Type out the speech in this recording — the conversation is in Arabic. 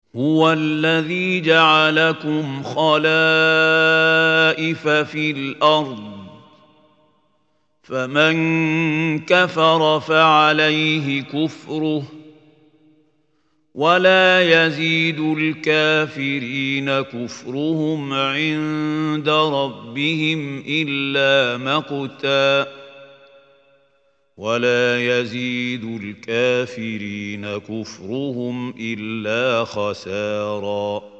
هو الذي جعلكم خلائف في الأرض فمن كفر فعليه كفره ولا يزيد الكافرين كفرهم عند ربهم إلا مقتا ولا يزيد الكافرين كفرهم إلا خسارا